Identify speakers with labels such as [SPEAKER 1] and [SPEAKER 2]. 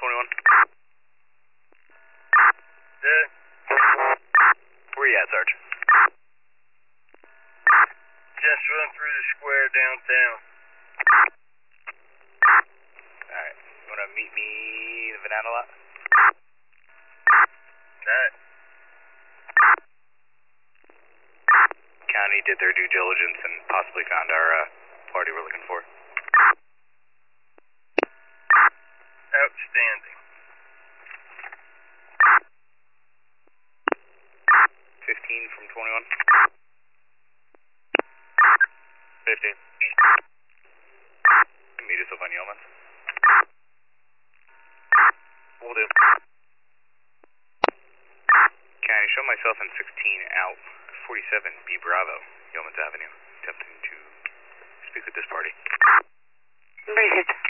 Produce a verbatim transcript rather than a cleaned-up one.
[SPEAKER 1] twenty-one.
[SPEAKER 2] Yeah.
[SPEAKER 1] Where you at, Sarge?
[SPEAKER 2] Just run through the square downtown.
[SPEAKER 1] Alright. You wanna meet me in the banana lot?
[SPEAKER 2] Alright.
[SPEAKER 1] County did their due diligence and possibly found our uh, party we're looking for.
[SPEAKER 2] Outstanding.
[SPEAKER 1] fifteen from twenty-one.
[SPEAKER 2] fifteen.
[SPEAKER 1] Meet us up on Yeoman.
[SPEAKER 2] Will do.
[SPEAKER 1] County, show myself in sixteen out. forty-seven B Bravo, Yeomans Avenue. Attempting to speak with this party.
[SPEAKER 3] Make it.